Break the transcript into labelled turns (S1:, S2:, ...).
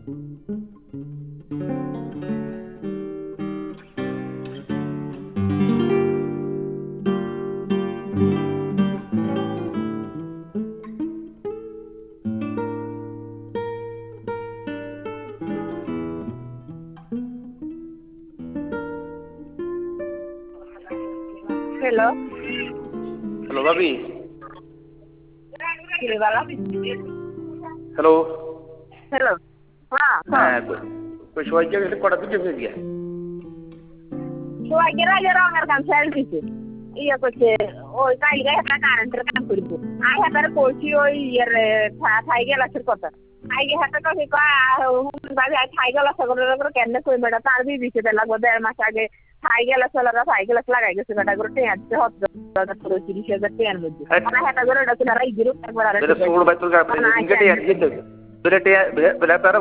S1: Hello.
S2: Hello भाभी। Hello.
S1: Hello. हाँ
S2: হ্যাঁ কই সবাইকে এসে কটা দিকে হয়ে গিয়া
S1: সবাইকে রাগে রঙের কাম ছেড়ে দিছে ইয়ে করছে ওই কাইলে একটা কারেন্টের কাম করবো আই হাতারে করছি ওই ইয়ের থাই গেলাসের কথা আইগে হাতে কথা ভাবি থাই গেলাস করে কেন কই বেটা তার বি দিছে লাগবো 1.5 মাস আগে থাই গেলাস থাই গেলাস লাগাই গেছে বেটা করে টেয়াচ্ছে হত 30,000 টেয়ার মধ্যে মানে হাতা করে ওটা রাই দিল একবার আর
S2: সোড় বাইতুল গায় তোরে টেয়া